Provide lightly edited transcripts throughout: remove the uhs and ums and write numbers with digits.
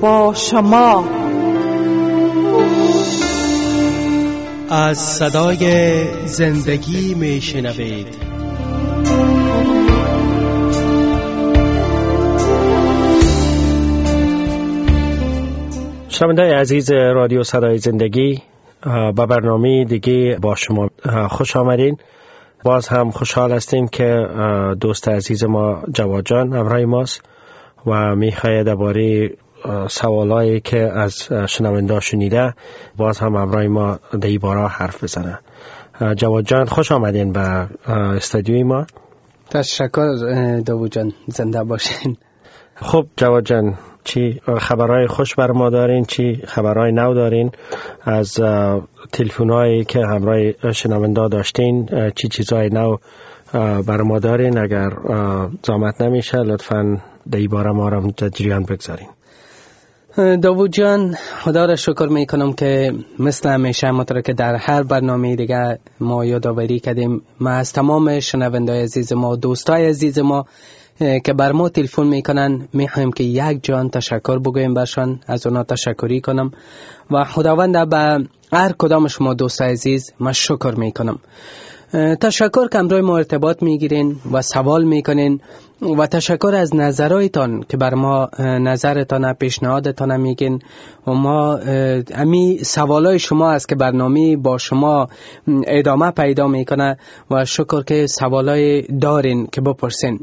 با شما. از صدای زندگی میشنوید. شنوندگان عزیز رادیو صدای زندگی، با برنامه دیگه با شما خوش آمدین. باز هم خوشحال هستیم که دوست عزیز ما جواد جان همراه ماست و میخواد درباره سوالایی که از شنونده شنیده باز هم همراه ما در این باره حرف بزنه. جواد جان خوش آمدین به استودیوی ما. تشکر داوود جان، زنده باشین. خب جواد جان، چی خبرهای خوش بر ما دارین؟ چی خبرهای نو دارین از تلفن‌هایی که همراه شنونده داشتین؟ چی چیزهای نو بر ما دارین؟ اگر زحمت نمیشه لطفاً در این باره ما را جریان بگذارین. داوود جان، خدا را شکر میکنم که مثل همیشه همونطور که در هر برنامه دیگه ما یادآوری کردیم، ما از تمام شنونده‌های عزیز ما، دوستای عزیز ما که بر ما تلفن میکنن، میخوایم که یک جان تشکر بگویم برشان، از اونا تشکری کنم و خداوند به هر کدام شما دوستای عزیز ما شکر میکنم. تشکر که امروز ما ارتباط میگیرین و سوال میکنین و تشکر از نظرایتان که بر ما نظرتان، پیشنهادتان میگین و ما امی سوالای شما است که برنامه با شما ادامه پیدا میکنه و شکر که سوالای دارین که بپرسین.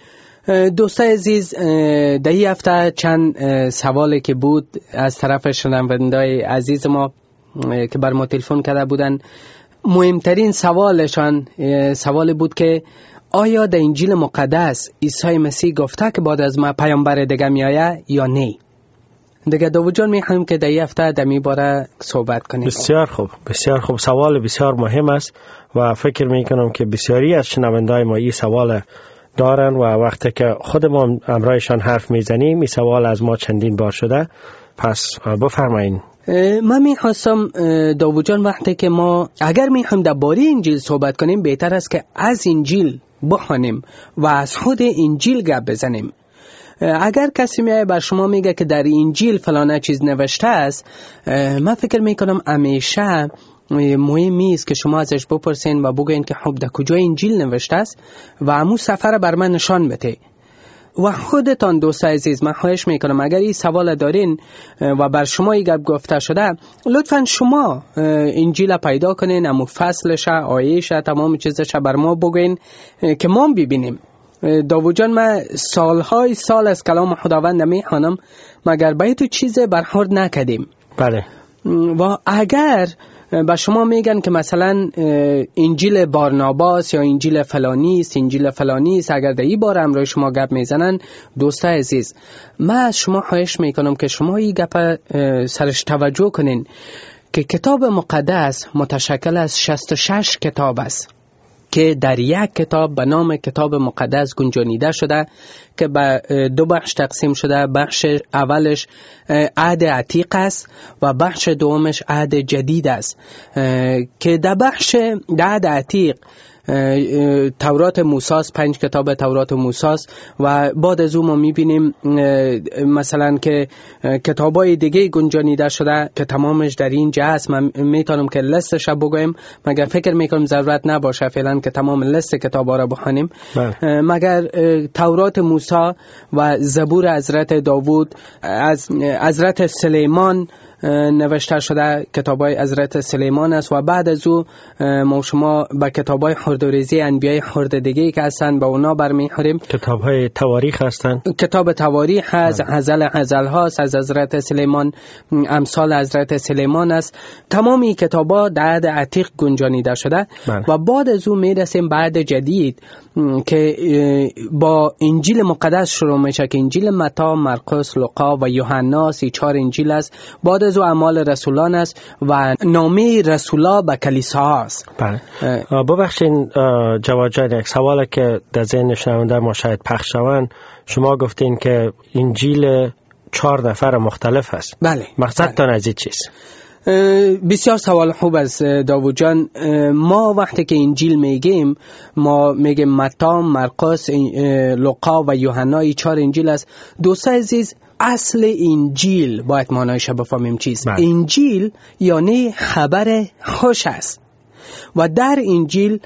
دوستای عزیز، در این هفته چند سوالی که بود از طرف شنونده‌های عزیز ما که بر ما تلفن کرده بودن، مهمترین سوالشان سوالی بود که آیا در انجیل مقدس عیسی مسیح گفته که بعد از ما پیامبر دیگه میآید یا نه؟ دیگه داوود جان میخوایم که در این هفته در این باره صحبت کنیم. بسیار خوب، بسیار خوب. سوال بسیار مهم است و فکر میکنم که بسیاری از شنونده‌های ما این سوال دارن و وقتی که خود ما امرایشان حرف میزنیم این سوال از ما چندین بار شده. پس بفرمایین. من میخواستم داوود جان، وقتی که ما اگر میخوایم درباره انجیل صحبت کنیم، بهتر است که از انجیل بخوانیم و از خود انجیل گپ بزنیم. اگر کسی میای بر شما میگه که در انجیل فلانه چیز نوشته است، من فکر میکنم همیشه مهمی است که شما ازش بپرسین و بگوین که خب در کجا انجیل نوشته است و همون سفر بر من نشان بده. و خودتان دوستای عزیز، من خواهش میکنم اگر این سوال دارین و بر شما این گپ گفته شده، لطفا شما انجیل پیدا کنین، همون فصلش، آیه‌اش، تمام چیزش بر ما بگوین که ما ببینیم. داوود جان، من سالهای سال از کلام خداوند میخوانم مگر به تو چیز برخورد نکردیم. بله. و اگر با شما میگن که مثلا انجیل بارناباس یا انجیل فلانی است، انجیل فلانی است، اگر در این باره امروز شما گپ میزنن، دوستای عزیز، من از شما خواهش میکنم که شما این گپ سرش توجه کنین که کتاب مقدس متشکل از 66 کتاب است که در یک کتاب به نام کتاب مقدس گنجانیده شده که به دو بخش تقسیم شده. بخش اولش عهد عتیق است و بخش دومش عهد جدید است که در بخش عهد عتیق تورات موسی، 5 کتاب تورات موسی و بعد از اون ما میبینیم مثلا که کتابای دیگه گنجانیده شده که تمامش در اینجا هست. من میتونم که لستش بگویم، مگر فکر میکنم ضرورت نباشه فعلا که تمام لست کتابا را بخونیم. مگر تورات موسی و زبور حضرت داوود، از حضرت سلیمان نوشته شده، کتابای حضرت سلیمان است و بعد از او ما شما به کتابای خردوریزی انبیای خرد دیگه که هستن با اونا برمیخوریم. کتابهای تواریخ هستن، کتاب تواریخ هست، غزل هاست از حضرت سلیمان، امثال حضرت سلیمان است. تمامی کتابا در عهد عتیق گنجانیده شده. و بعد از او میرسیم به عهد جدید که با انجیل مقدس شروع میشه که انجیل متی، مرقس، لوقا و یوحنا، 4 انجیل است. بعد از او اعمال رسولان است و نامه رسولا به کلیسا است. بله. ببخشید جواد جان، یک سوالی که در ذهن شنونده ما شاید پخش شوند، شما گفتین که انجیل 4 نفر مختلف است. بله. مقصدتان از این چیست؟ بسیار سوال خوب است داوود جان. ما وقتی که انجیل میگیم، ما میگیم متی، مرقس، لوقا و یوحنا، 4 انجیل است. دوستان عزیز، اصل انجیل باید معنایش بفهمیم چیست. بله. انجیل یعنی خبر خوش است و در انجیل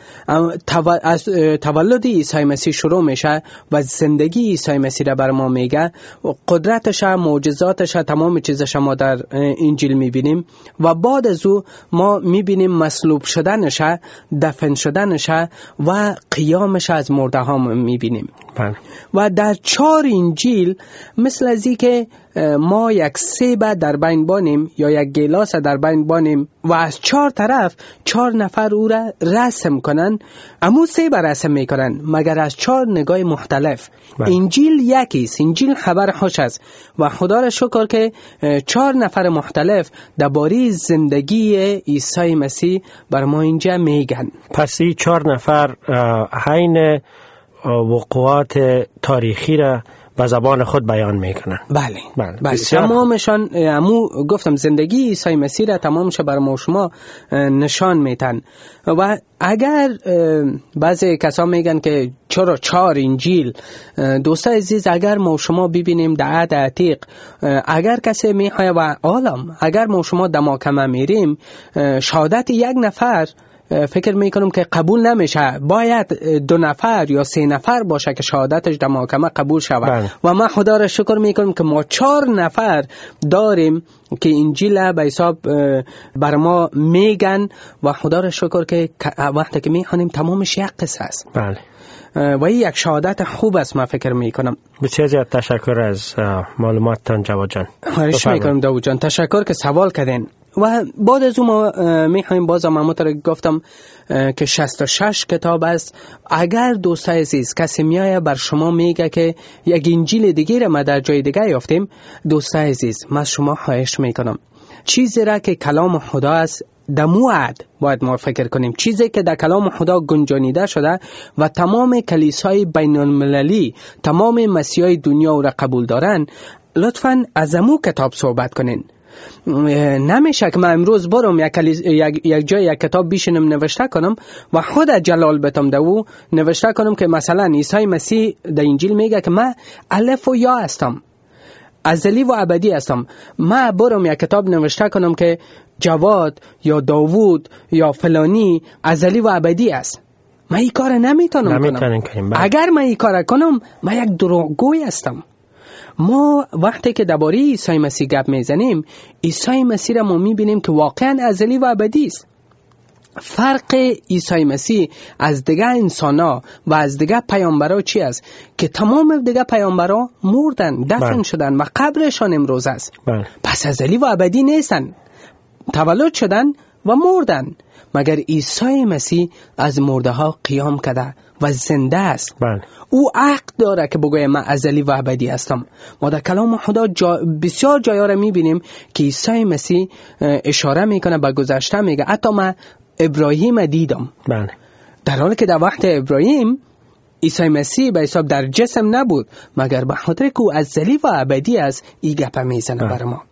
از تولد عیسی مسیح شروع میشه و زندگی عیسی مسیح را بر ما میگه، قدرتش، معجزاتش، تمام چیزش ما در انجیل میبینیم و بعد از او ما میبینیم مصلوب شدنش، دفن شدنش و قیامش از مرده ها میبینیم. و در 4 انجیل مثل ازی که ما یک سیب در بین بانیم یا یک گیلاس در بین بانیم و از 4 طرف 4 نفر او را رسم کنن، امو سیب رسم میکنن مگر از 4 نگاه مختلف. انجیل یکیست، انجیل خبر خوش است و خدا را شکر که 4 نفر مختلف درباره زندگی عیسی مسیح بر ما اینجا میگن. پس این 4 نفر حین وقوعات تاریخی را به زبان خود بیان میکنن. بله. تمامشان گفتم زندگی عیسی مسیح را تمامش بر ما شما نشان میتن. و اگر بعضی کسا میگن که چرا 4 انجیل، دوستان عزیز اگر ما شما ببینیم در عهد عتیق، اگر کسی میخواه و عالم اگر ما شما در محکمه میریم شهادت یک نفر فکر میکنم که قبول نمیشه، باید 2 نفر یا 3 نفر باشه که شهادتش در محکمه قبول شود. و من خدا را شکر میکنم که ما 4 نفر داریم که انجیل به حساب بر ما میگن و خدا را شکر که وقتی که میخوانیم تمامش یک قصه است. و این یک شهادت خوب است. من فکر میکنم. بسیار زیاد تشکر از معلوماتتان جواد جان. خواهش میکنم داوود جان، تشکر که سوال کردین. و بعد از اون ما میخوایم باز همونطور گفتم که 66 کتاب است. اگر دوستای عزیز کسی میایه بر شما میگه که یک انجیل دیگه را ما در جای دیگه یافتیم، دوستای عزیز من شما خواهش میکنم چیزی را که کلام خدا است در موعد باید ما فکر کنیم، چیزی که در کلام خدا گنجانیده شده و تمام کلیسای بین المللی، تمام مسیحای دنیا را قبول دارن، لطفاً از امو کتاب صحبت کنین. نمیشه که من امروز برم یک جای یک کتاب بیشنم نوشته کنم و خود جلال بتم دو نوشته کنم که مثلا عیسی مسیح در انجیل میگه که من الف و یا هستم، ازلی و ابدی هستم. من برم یک کتاب نوشته کنم که جواد یا داوود یا فلانی ازلی و ابدی است. من این کار نمیتونم کنم. اگر من این کار کنم من یک دروغگوی هستم. ما وقتی که درباره عیسی مسیح گپ میزنیم، عیسی مسیح را ما میبینیم که واقعا ازلی و ابدی است. فرق عیسی مسیح از دیگه انسانا و از دیگه پیامبرا چی است؟ که تمام دیگه پیامبرا مردن، دفن شدن و قبرشان امروز است. پس ازلی و ابدی نیستن، تولد شدن و مردن. مگر عیسی مسیح از مرده ها قیام کرده و زنده است. او حق داره که بگوید من ازلی و ابدی هستم. ما در کلام خدا بسیار جایا را میبینیم که عیسی مسیح اشاره میکنه به گذشته، میگه حتی من ابراهیم دیدم. در حالی که در وقت ابراهیم عیسی مسیح به حساب در جسم نبود، مگر به خاطر که او ازلی و ابدی است این گپ میزنه بر ما.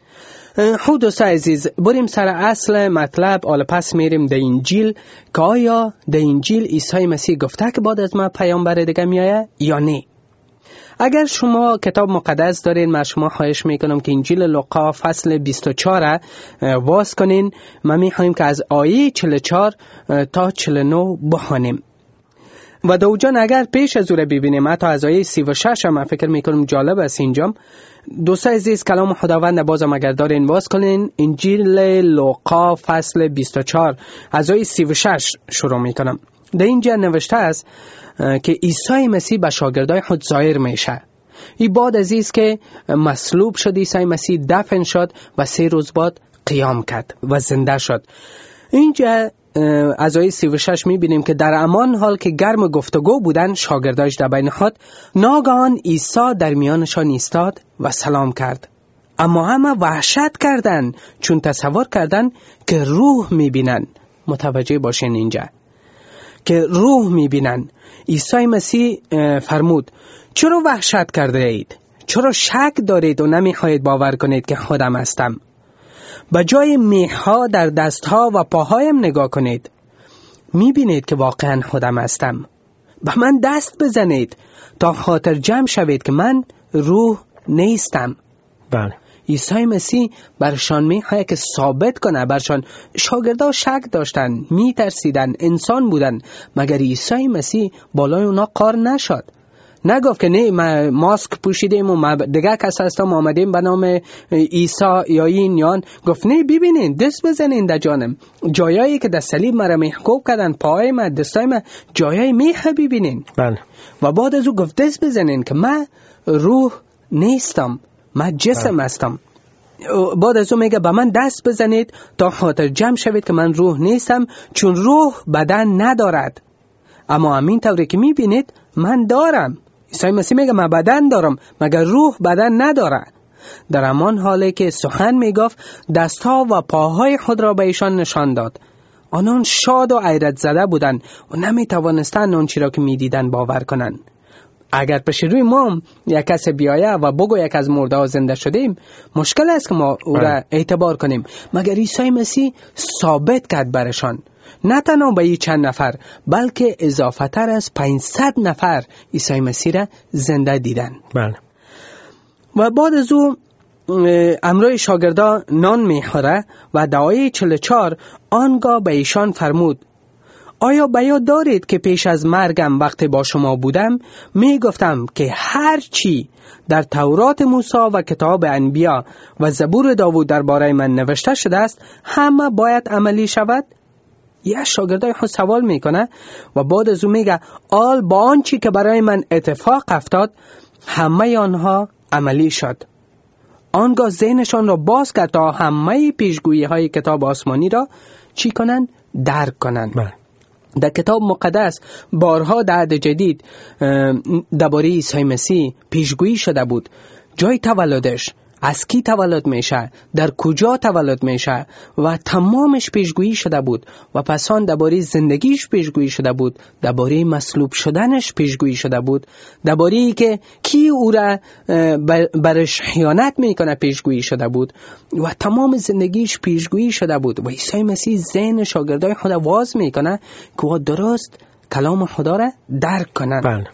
خود دوستای عزیز بریم سر اصل مطلب. حالا پس میریم در انجیل که آیا در انجیل عیسی مسیح گفته که بعد از ما پیامبر دیگه میایه یا نه. اگر شما کتاب مقدس دارین من شما خواهش میکنم که انجیل لوقا فصل 24 واز کنین. ما میخوایم که از آیه 44 تا 49 بخونیم. و دوجان اگر پیش از او را ببینیم حتی از آیه 36 من فکر میکنم جالب است اینجا. دوستای عزیز کلام خداوند بازم اگر دارین باز کنین. انجیل لوقا فصل 24 از آیه 36 شروع میکنم. در اینجا نوشته است که عیسی مسیح به شاگردای خود ظاهر میشه. این بعد از این که مصلوب شد عیسی مسیح، دفن شد و 3 روز بعد قیام کرد و زنده شد. اینجا از آیه 36 میبینیم که در همان حال که گرم گفتگو بودن شاگردایش در بین خود، ناگهان عیسی در میانشان ایستاد و سلام کرد. اما همه وحشت کردند چون تصور کردند که روح میبینن. متوجه باشین اینجا که روح میبینن. عیسی مسیح فرمود چرا وحشت کرده اید؟ چرا شک دارید و نمیخواهید باور کنید که خودم هستم؟ به جای میخها در دستها و پاهایم نگاه کنید، میبینید که واقعا خودم هستم. به من دست بزنید تا خاطر جمع شوید که من روح نیستم. بله. عیسی مسیح برشان میخواد که ثابت کنه. برشان شاگردا شک داشتن، میترسیدن، انسان بودن، مگر عیسی مسیح بالای اونا قار نشد. نگفت که نه ما ماسک پوشیدیم و ما دیگه کس هستم آمدیم به نام عیسی یا این یان. گفت نه، ببینین دست بزنین در جانم، جایایی که در صلیب مرا محکوب کردن، پای من، دستای من، جایای میخه ببینین. بله. و بعد از او گفت دست بزنین که من روح نیستم، من جسم هستم. بعد از او میگه به من دست بزنید تا خاطر جمع شوید که من روح نیستم، چون روح بدن ندارد، اما همین طوری که میبینید من دارم. عیسی مسیح میگه من بدن دارم مگر روح بدن نداره. در همان حالی که سخن میگفت دستها و پاهای خود را به ایشان نشان داد. آنان شاد و حیرت زده بودند و نمیتوانستند آنچه را که میدیدند باور کنند. اگر پیش روی ما یک کس بیایه و بگو یک از مرده ها زنده شدیم، مشکل است که ما او را اعتبار کنیم، مگر عیسی مسیح ثابت کرد برشان. نه تنها به این چند نفر بلکه اضافه تر از 500 نفر عیسی مسیح را زنده دیدن. بله. و بعد از او امروی شاگردان نان میخوره و در آیه 44 آنگاه به ایشان فرمود آیا به یاد دارید که پیش از مرگم وقتی با شما بودم میگفتم که هر چی در تورات موسی و کتاب انبیا و زبور داوود درباره من نوشته شده است همه باید عملی شود؟ یه شاگردای خود سوال میکنه و بعد از اون میگه آل با آنچی که برای من اتفاق افتاد همه آنها عملی شد. آنگاه ذهنشان را باز کرد تا همه پیشگویی های کتاب آسمانی را چی کنن؟ درک کنن. در کتاب مقدس بارها در عهد جدید درباره عیسی مسیح پیشگویی شده بود. جای تولدش، از کی تولد میشه، در کجا تولد میشه و تمامش پیشگویی شده بود. و پس آن درباره زندگیش پیشگویی شده بود، درباره مصلوب شدنش پیشگویی شده بود، درباره که کی او را برش خیانت میکنه پیشگویی شده بود و تمام زندگیش پیشگویی شده بود. و عیسی مسیح ذهن شاگردای خود واز میکنه که او درست کلام خدا را درک کنند. بله.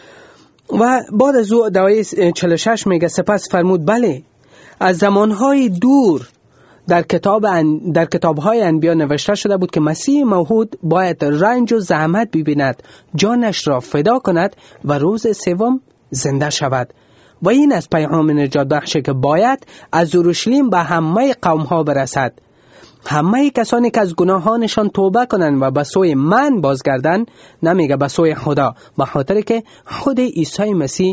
و بعد از او در آیه 46 میگه سپس فرمود بله، از زمانهای دور در کتابهای انبیا نوشته شده بود که مسیح موعود باید رنج و زحمت ببیند، جانش را فدا کند و روز سوم زنده شود. و این از پیام نجات بخشی که باید از اورشلیم به همه قومها برسد. همه کسانی که از گناهانشان توبه کنند و به سوی من بازگردند، نمیگه به سوی خدا، به خاطر که خود عیسی مسیح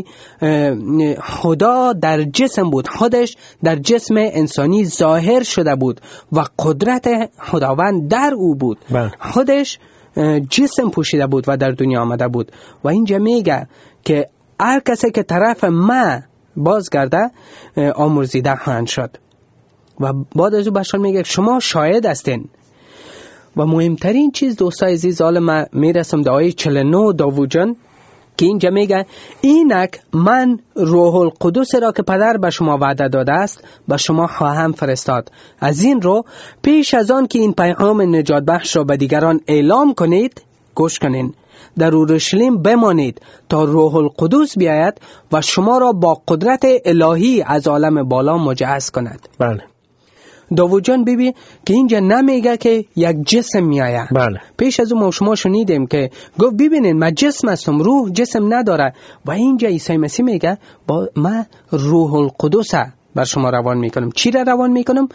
خدا در جسم بود، خودش در جسم انسانی ظاهر شده بود و قدرت خداوند در او بود. خودش جسم پوشیده بود و در دنیا آمده بود. و اینجا میگه که هر کسی که طرف من بازگرده آمرزیده خواهند شد. و بعد از او بهشان میگه شما شاهد هستین. و مهمترین چیز دوستای عزیز، حالا من میرسم در آیه 49 داوود جان که اینجا میگه اینک من روح القدس را که پدر به شما وعده داده است به شما خواهم فرستاد. از این رو پیش از آن که این پیام نجات بخش را به دیگران اعلام کنید گوش کنین. در اورشلیم بمانید تا روح القدس بیاید و شما را با قدرت الهی از عالم بالا مجهز کند. بله. داوود جان ببین که اینجا نمیگه که یک جسم میآید. بله. پیش از اون ما شما شنیدیم که گفت ببینین من جسم هستم، روح جسم نداره. و اینجا عیسی مسیح میگه من روح القدس بر شما روان میکنم. چی را روان میکنم؟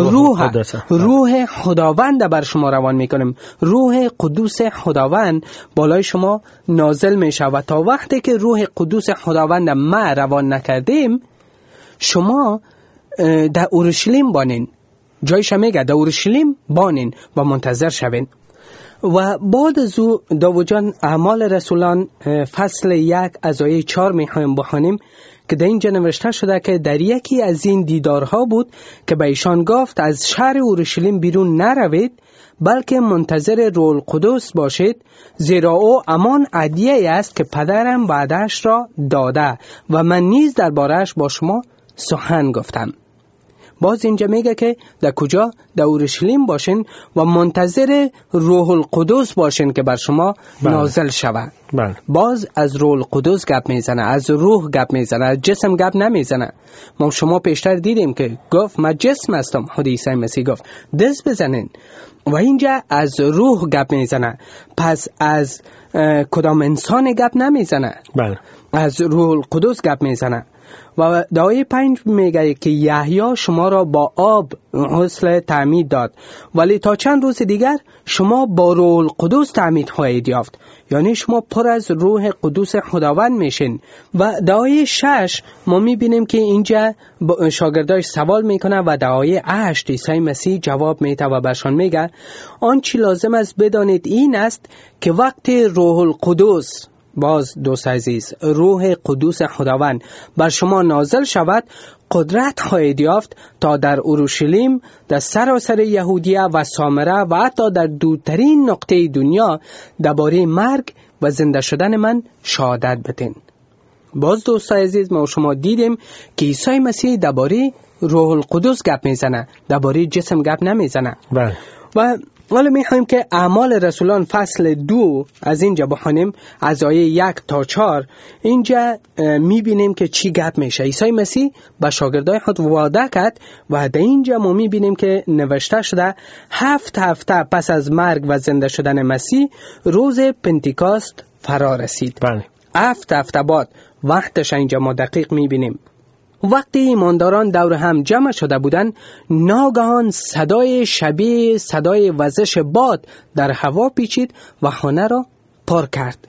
روح خداوند بر شما روان میکنم. روح قدوس خداوند بالای شما نازل میشه و تا وقتی که روح قدوس خداوند ما روان نکردیم شما در اورشلیم بانین. جایش میگه در اورشلیم بانین و منتظر شوین. و بعد از او داوود جان اعمال رسولان فصل 1 از آیه 4 میخوایم بخوانیم که در اینجا نوشته شده که در یکی از این دیدارها بود که به ایشان گفت از شهر اورشلیم بیرون نروید بلکه منتظر روح القدس باشید، زیرا او همان هدیه است که پدرم وعده‌اش را داده و من نیز درباره‌اش با شما سخن گفتم. باز اینجا میگه که در کجا؟ در اورشلیم باشین و منتظر روح القدس باشین که بر شما نازل شود. باز از روح القدس گپ میزنه، از روح گپ میزنه، از جسم گپ نمیزنه. ما شما پیشتر دیدیم که گفت من جسم هستم، خود عیسی مسیح گفت دست بزنین، و اینجا از روح گپ میزنه. پس از کدام انسان گپ نمیزنه، از روح القدس گپ میزنه. و آیه 5 میگه که یحیی شما را با آب غسل تعمید داد، ولی تا چند روز دیگر شما با روح القدس تعمید خواهید یافت. یعنی شما پر از روح قدوس خداوند میشین. و در آیه 6 ما میبینیم که اینجا شاگرداش سوال میکنه و در آیه 8 عیسی مسیح جواب میده و برشان میگه آنچه لازم است بدانید این است که وقت روح القدس، باز دوست عزیز، روح قدوس خداوند بر شما نازل شود، قدرت خواهید یافت تا در اورشلیم، در سراسر یهودیه و سامره و حتی در دورترین نقطه دنیا درباره مرگ و زنده شدن من شهادت بدین. باز دوست عزیز ما شما دیدیم که عیسی مسیح درباره روح القدس گپ میزنه، درباره جسم گپ نمیزنه. و حالا میخوایم که اعمال رسولان فصل 2 از اینجا بخونیم، از آیه 1 تا 4. اینجا میبینیم که چی گپ میشه. عیسی مسیح با شاگردای خود وعده کرد و در اینجا ما میبینیم که نوشته شده 7 هفته پس از مرگ و زنده شدن مسیح روز پنتیکاست فرا رسید. 7 هفته بعد وقتش اینجا ما دقیق میبینیم. وقتی ایمانداران دور هم جمع شده بودند، ناگهان صدای شبیه صدای وزش باد در هوا پیچید و خانه را پر کرد.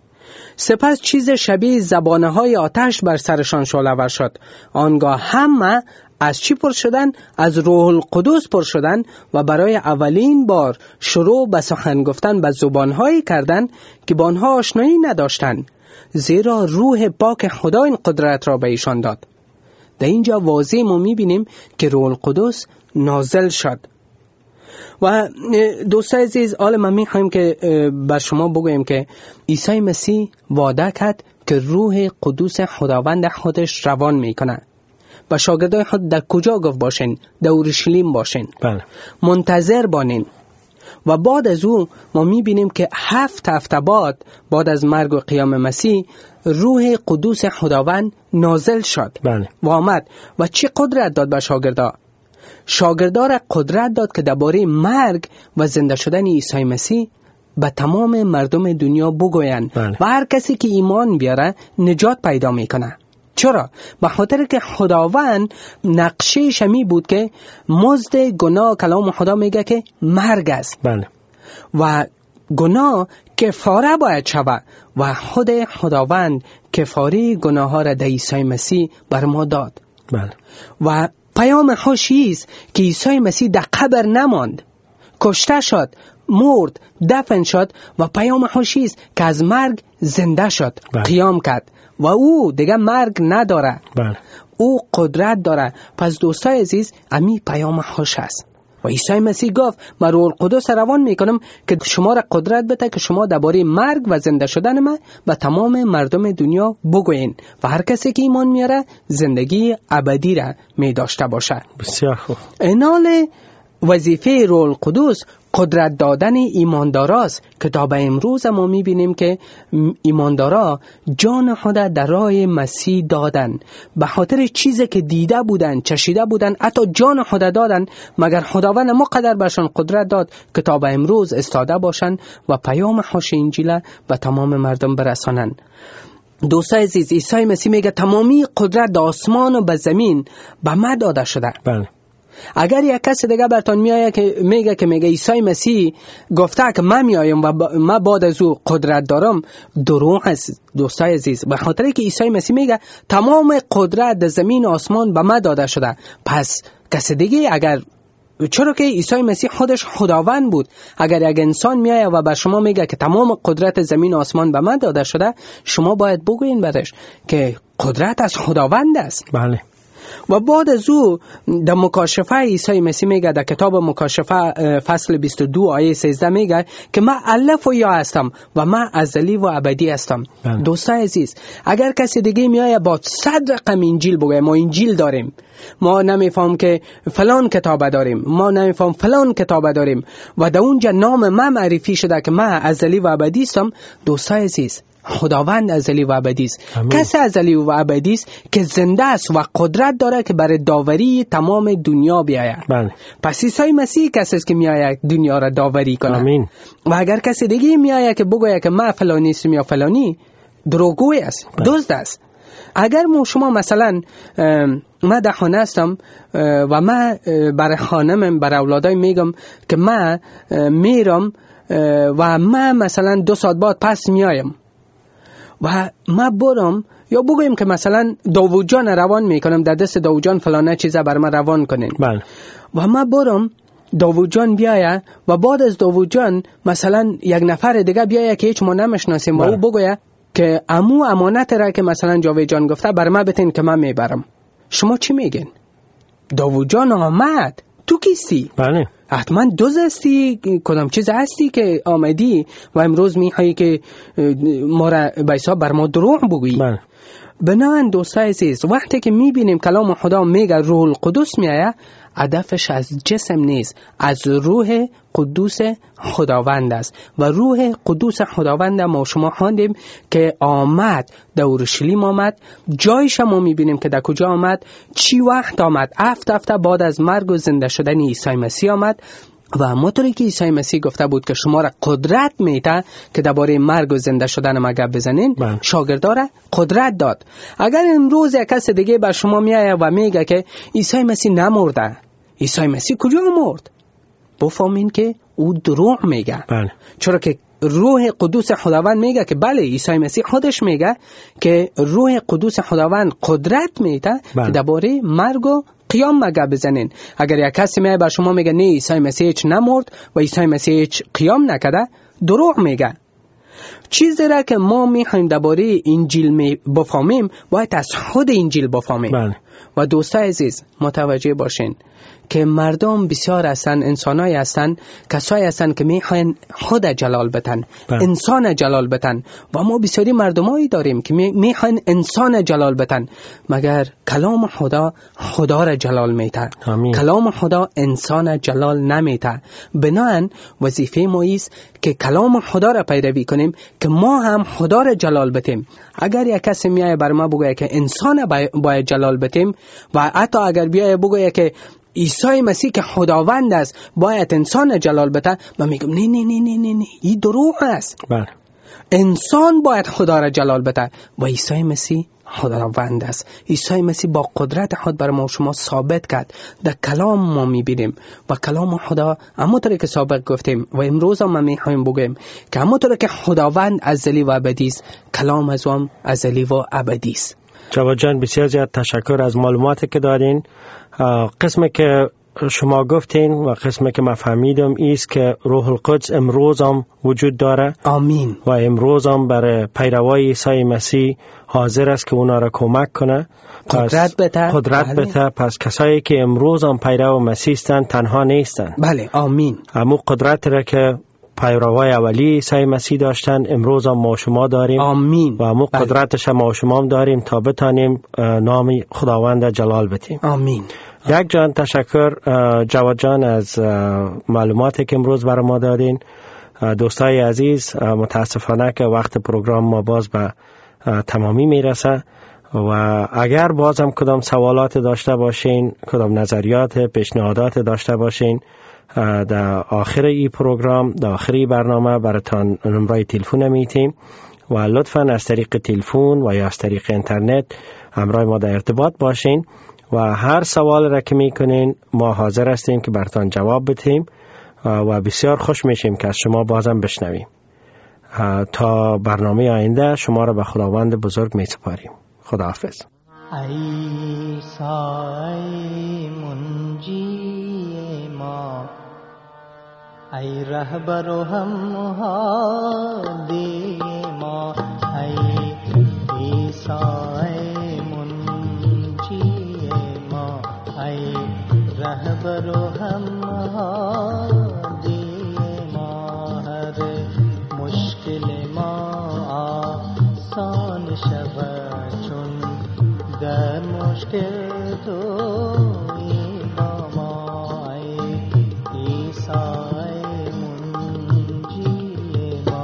سپس چیز شبیه زبانه‌های آتش بر سرشان شعله‌ور شد. آنگاه همه از چی پر شدن؟ از روح القدس پر شدن و برای اولین بار شروع به سخن گفتن به زبانهایی کردند که با آنها آشنایی نداشتند، زیرا روح پاک خدا این قدرت را به ایشان داد. در اینجا واضح ما میبینیم که روح القدس نازل شد. و دوستان عزیز، حالا ما میخوایم که بر شما بگویم که عیسی مسیح وعده کرد که روح قدوس خداوند خودش روان میکنه. و شاگردای خود در کجا گفت باشین؟ در اورشلیم باشین. منتظر بانین. و بعد از او ما میبینیم که 7 هفته بعد از مرگ و قیام مسیح روح قدوس خداوند نازل شد و آمد و چه قدرت داد به شاگردا را قدرت داد که درباره مرگ و زنده شدن عیسی مسیح به تمام مردم دنیا بگویند و هر کسی که ایمان بیاره نجات پیدا میکنه. چرا؟ به خاطر که خداوند نقشه شمی بود که مزد گناه، کلام خدا میگه که مرگ است. و گناه کفاره باید شود و خود خداوند کفاره گناه ها را در عیسی مسیح بر ما داد. و پیام خوشی است که عیسی مسیح در قبر نماند، کشته شد، مرد، دفن شد و پیام خوشی است که از مرگ زنده شد، قیام کرد و او دیگه مرگ نداره. او قدرت داره. پس دوستای عزیز، امی پیام خوش است. و عیسی مسیح گفت من روح القدس روان میکنم که شما را قدرت بده که شما درباره مرگ و زنده شدن من به تمام مردم دنیا بگوین و هر کسی که ایمان میاره زندگی ابدی را می داشته باشه. بسیار خوب. اینال وظیفه روح القدس قدرت دادن ایمانداراست که تا به امروز ما میبینیم که ایماندارا جان خود در راه مسیح دادن، به خاطر چیزی که دیده بودن، چشیده بودن، حتی جان خود دادن، مگر خداوند ما قدر برشان قدرت داد که تا به امروز استاده باشن و پیام خوش انجیل به تمام مردم برسانن. دوستای عزیز، عیسی مسیح میگه تمامی قدرت در آسمان و به زمین به من داده شده. اگر یک کس دیگه برتان میآید که میگه عیسی مسیح گفته که من میایم و من بعد از او قدرت دارم، دروغ است دوستای عزیز. به خاطر که عیسی مسیح میگه تمام قدرت در زمین و آسمان به من داده شده. پس کس دیگه اگر، چرا که عیسی مسیح خودش خداوند بود، اگر یک انسان میآید و بر شما میگه که تمام قدرت زمین و آسمان به من داده شده، شما باید بگوین برش که قدرت از خداوند است. و بعد از او در مکاشفه عیسی مسیح میگه، در کتاب مکاشفه فصل 22 آیه 13 میگه که من الف و یا هستم و من ازلی و ابدی هستم. دوستای عزیز، اگر کسی دیگه میایه با 100 رقم انجیل بگه ما انجیل داریم، ما نمیفهم که فلان کتاب داریم، ما نمیفهم فلان کتاب داریم و در اونجا نام من معرفی شده که من ازلی و ابدی هستم، دوستای عزیز، خداوند ازلی و ابدی است. کسی ازلی و ابدی است که زنده است و قدرت داره که برای داوری تمام دنیا بیاید. پس عیسی مسیح کسی است که میآید دنیا را داوری کنه. آمین. و اگر کسی دیگه میآید که بگوید که من فلانی هستم یا فلانی، دروغگوی است، دزد است. اگر شما مثلا من در خانه هستم و من برای خانمم، برای اولادای میگم که من میرم و من مثلا 2 ساعت بعد پس میایم و من برم، یا بگویم که مثلا داوود جان روان میکنم، در دست داوود جان فلانه چیزا بر من روان کنین. و من برم داوود جان بیایه و بعد از داوود جان مثلا یک نفر دیگه بیایه که هیچ ما نمیشناسیم و او بگویه که امو امانت را که مثلا جاوید جان گفته بر من بتین که من میبرم. شما چی میگین؟ داوود جان آمد، تو کیستی؟ بله. حتما دوز هستی، کدام چیز هستی که آمدی و امروز میخوایی که ما را بیسا بر ما دروغ بگویی؟ بله. بنابراین دوستای عزیز، وقتی که میبینیم کلام خدا میگه روح القدس میآید، هدفش از جسم نیست، از روح قدوس خداوند است. و روح قدوس خداوند ما شما خواندیم که آمد، در اورشلیم آمد. جایش ما میبینیم که در کجا آمد، چی وقت آمد. 7 هفته بعد از مرگ و زنده شدن عیسی مسیح آمد و همونطوری که عیسی مسیح گفته بود که شما را قدرت میده که درباره مرگ و زنده شدن ما گپ بزنین، شاگردا را قدرت داد. اگر امروز یک کس دیگه بر شما میایه و میگه که عیسی مسیح نمرده، عیسی مسیح کجا مرد، بفهمین که او دروغ میگه. چرا که روح قدوس خداوند میگه که بله، عیسی مسیح خودش میگه که روح قدوس خداوند قدرت میده که درباره مرگ و قیام مگه بزنین. اگر یک کسی میاد بر شما میگه نه عیسی مسیح هیچ نمرد و عیسی مسیح هیچ قیام نکرده، دروغ میگه. چیزی را که ما میخوایم درباره انجیل بفهمیم باید از خود انجیل بفهمیم. و دوستای عزیز متوجه باشین که مردم بسیار هستن، انسانای هستن، کسایی هستن که میخواین خود جلال بتن، انسان جلال بتن. و ما بسیاری مردمایی داریم که میخواین انسان جلال بتن، مگر کلام خدا را جلال میته. کلام خدا انسان جلال نمیته. بنابراین وظیفه ما است که کلام خدا را پیروی کنیم که ما هم خدا را جلال بتیم. اگر یک کسی میایه بر ما بگه که انسان باید جلال بتیم و حتی اگر بیایه بگه که عیسی مسیح که خداوند است باید انسان جلال بده، من میگم نه نه نه نه نه، این دروغ است. انسان باید خدا را جلال بده و عیسی مسیح خداوند است. عیسی مسیح با قدرت خود بر ما شما ثابت کرد. در کلام ما میبینیم و کلام خدا همونطوری که سابق گفتیم و امروز هم میخوایم بگیم که همونطوری که خداوند ازلی و ابدی است، کلام از او ازلی و ابدی است. جواد جان بسیار زیاد تشکر از معلوماتی که دادین. قسمی که شما گفتین و قسمی که من فهمیدم ایست که روح القدس امروز هم وجود داره. آمین. و امروز هم برای پیروای عیسی مسیح حاضر است که اونا را کمک کنه، قدرت بده. پس کسایی که امروز هم پیرو مسیح هستند تنها نیستند. بله، آمین. همو قدرت را که پیروای اولی عیسی مسیح داشتن امروز هم ما شما داریم. آمین. و همو قدرتش ما شما هم داریم تا بتانیم نام خداوند جلال بدیم. آمین. یک جان تشکر جواد جان از معلوماتی که امروز برای ما دادین. دوستای عزیز، متاسفانه که وقت پروگرام ما باز به تمامی میرسه و اگر باز هم کدام سوالات داشته باشین، کدام نظریات، پیشنهادات داشته باشین، در آخر این پروگرام، در آخر این برنامه براتان نمره تلفن میتیم و لطفاً از طریق تلفن و یا از طریق اینترنت همراه ما در ارتباط باشین و هر سوال را که میکنین ما حاضر هستیم که براتان جواب بدیم و بسیار خوش میشیم که از شما بازم بشنویم. تا برنامه آینده شما را به خداوند بزرگ میسپاریم. خداحافظ. عیسی منجی ما، ای رهبر و همهادی ما، ای عیسی منجی هم هادی ما، هر مشکل ما آسان شود چون در مشکل تویی با ما. ای عیسی منجی ما.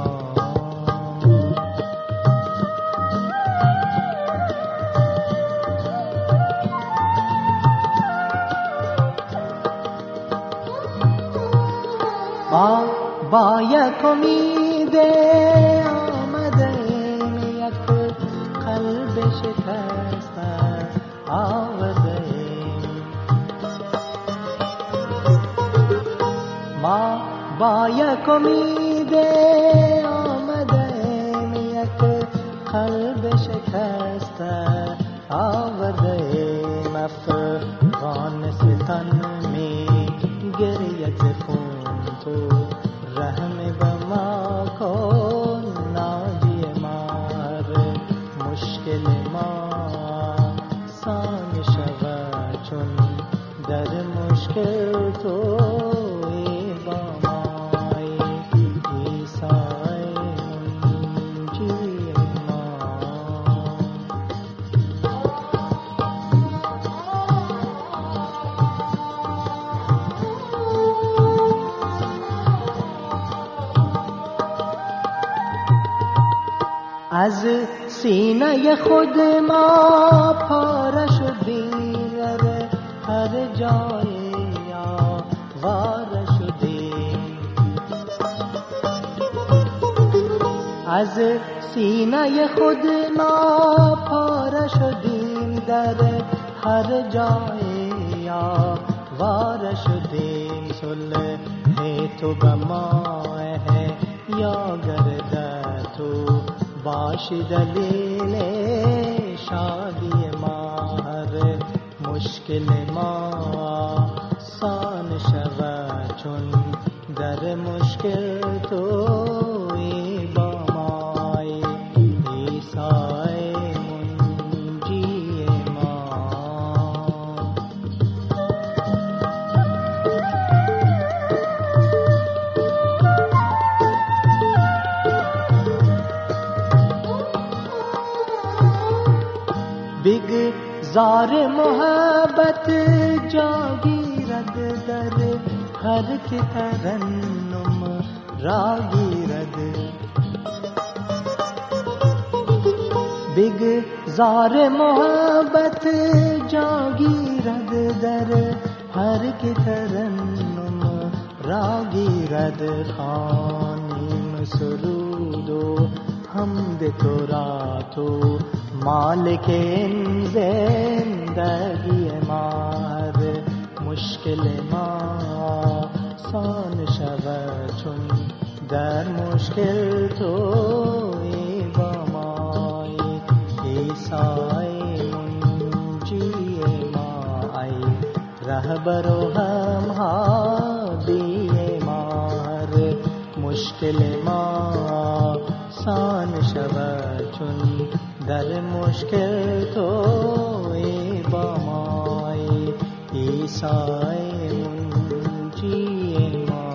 با یک امید آمده ایم، یک قلب شکسته آورده ایم. ما با یک امید آمده ایم، یک قلب شکسته آورده ایم. افغانستان می گرید خون، تو رحم به ما کن ناجی ما. هر مشکل ما آسان شود چون در مشکل تویی با ما. ای عیسی منجی ما. از سینه خود ما پاره شدیم، هر جای آواره شدیم. از سینه خود ما پاره شدیم، در هر جای آواره شدیم. صلح تو به ما یا گرده، تو باشی دلیل شادی ما. هر مشکل ما آسان شود چون در مشکل تویی با ما. ای عیسی منجی ما. بگذار محبت جاگیرد، در هر که ترنم را گیرد. بگذار محبت جاگیرد، در هر که ترنم را گیرد. خوانیم سرود و حمد تو را، تو مالک این زندگی ما. هر مشکل ما آسان شود چون در مشکل تویی با ما. ای عیسی منجی ما. ای رهبر و همهادی ما. هر مشکل ما آسان شود چون در مشکل تویی با ما. ای عیسی منجی ما.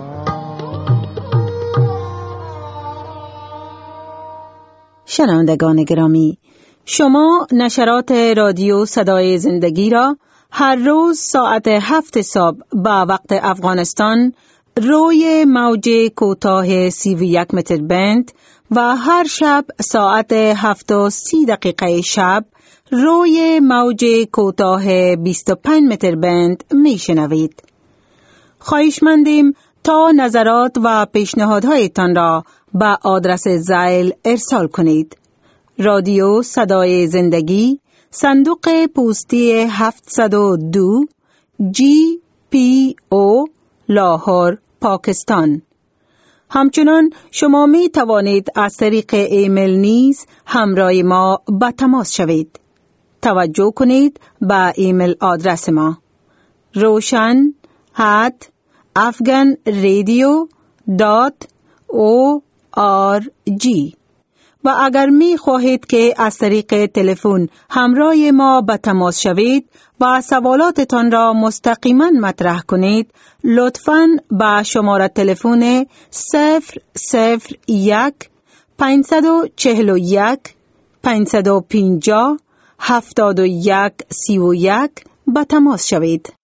شنوندگان گرامی، شما نشرات رادیو صدای زندگی را هر روز ساعت 7 صبح به وقت افغانستان روی موج کوتاه 31 متر بند و هر شب ساعت 7:30 شب روی موج کوتاه 25 متر بند می شنوید. خواهشمندیم تا نظرات و پیشنهادهایتان را به آدرس زائل ارسال کنید. رادیو صدای زندگی، صندوق پستی 702 GPO لاهور، پاکستان. همچنان شما می توانید از طریق ایمیل نیز همراه ما به تماس شوید. توجه کنید به ایمیل آدرس ما: roshan@afghanradio.org. و اگر می خواهید که از طریق تلفن همراه ما به تماس شوید و سوالاتتان را مستقیما مطرح کنید، لطفاً به شماره تلفن 001 541 550 7131 به تماس شوید.